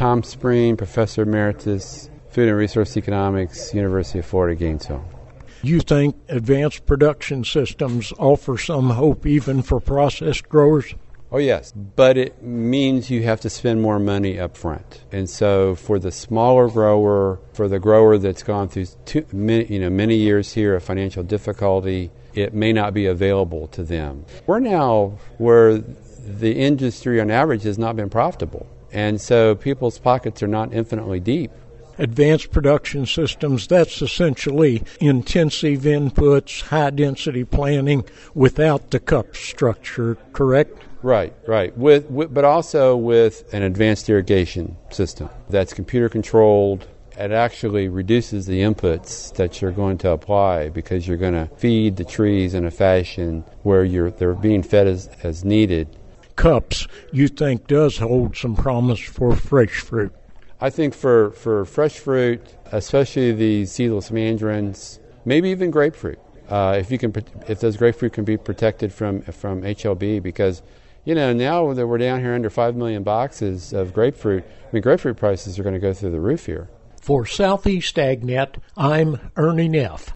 Tom Spreen, Professor Emeritus, Food and Resource Economics, University of Florida, Gainesville. You think advanced production systems offer some hope even for processed growers? Oh, yes, but it means you have to spend more money up front. And so for the smaller grower, for the grower that's gone through many years here of financial difficulty, it may not be available to them. We're now where the industry on average has not been profitable. And so people's pockets are not infinitely deep. Advanced production systems, that's essentially intensive inputs, high-density planning without the cup structure, correct? Right. But also with an advanced irrigation system that's computer-controlled. It actually reduces the inputs that you're going to apply because you're going to feed the trees in a fashion where they're being fed as needed. Cups, you think, does hold some promise for fresh fruit? I think for fresh fruit, especially the seedless mandarins, maybe even grapefruit, if those grapefruit can be protected from HLB, because now that we're down here under 5 million boxes of grapefruit, grapefruit prices are going to go through the roof here. For Southeast AgNet, I'm Ernie Neff.